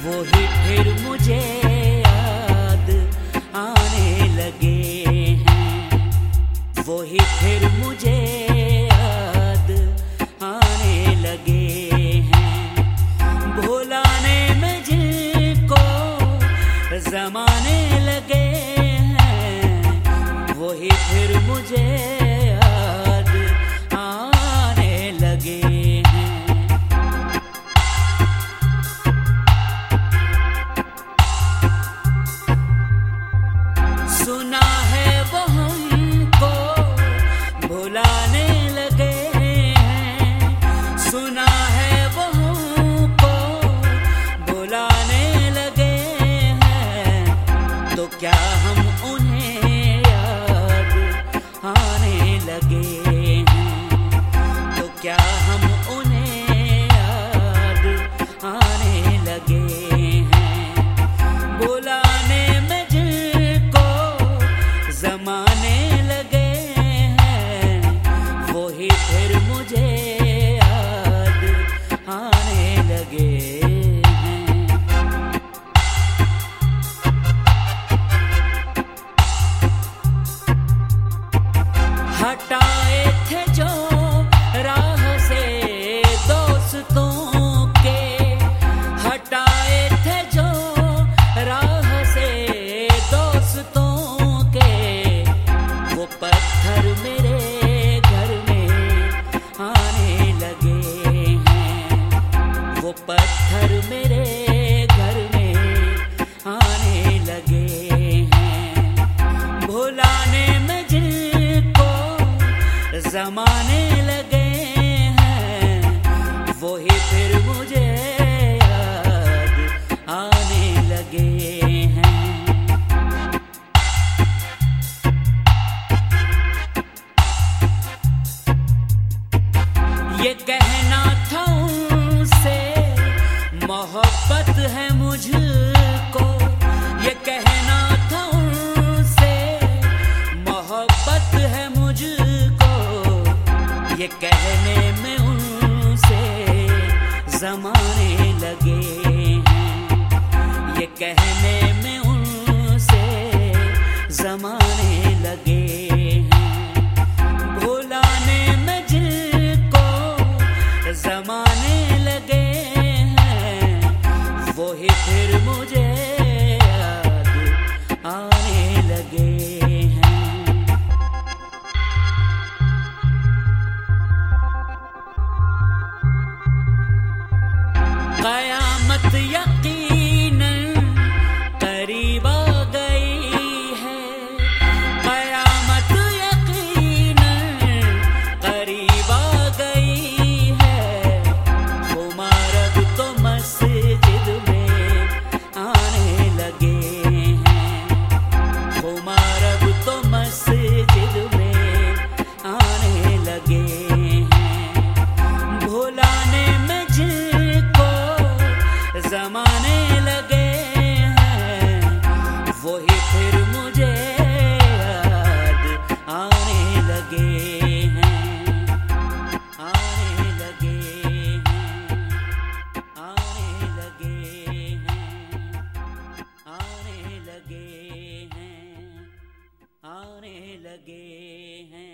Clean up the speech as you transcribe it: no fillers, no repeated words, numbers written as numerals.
वो ही फिर मुझे याद आने लगे हैं, वो ही फिर मुझे याद आने लगे हैं। भुलाने में जिनको ज़माने लगे हैं, वो ही फिर मुझे याद आने लगे हैं। सुना है वो हमको भुलाने लगे हैं, सुना है वो हमको भुलाने लगे हैं। तो क्या हम उन्हें याद आने लगे हैं, तो क्या हम उन्हें याद आने लगे हैं। भुलाने में जिनको ज़माने लगे हैं, वो ही फिर मुझे याद आने लगे हैं। हटाए थे जो राह से दोस्तों के, हटाए थे जो राह से दोस्तों के। वो पत्थर मेरे घर में आने लगे हैं, वो पत्थर मेरे घर में आने लगे हैं। भुलाने में जिनको ज़माने लगे हैं, वो ही फिर मुझे याद आने लगे हैं। ये कहना था उनसे मोहब्बत है मुझको, ये कहना था उनसे मोहब्बत है मुझको। ये कहने में उनसे ज़माने लगे हैं, ये कहने में उनसे ज़माने लगे हैं। भुलाने में जिनको ज़माने लगे हैं, वो ही फिर मुझे याद आने लगे हैं। क़यामत यकीनन करीब आ गई है, क़यामत यकीनन करीब आ गई है। खुमार तो मस्जिद में आने लगे हैं, खुमार तो मस्जिद में आने लगे हैं। भुलाने में जिनको ज़माने लगे हैं, वो ही फिर मुझे याद आने लगे हैं, आने लगे हैं, आने लगे हैं, आने लगे हैं, आने लगे हैं।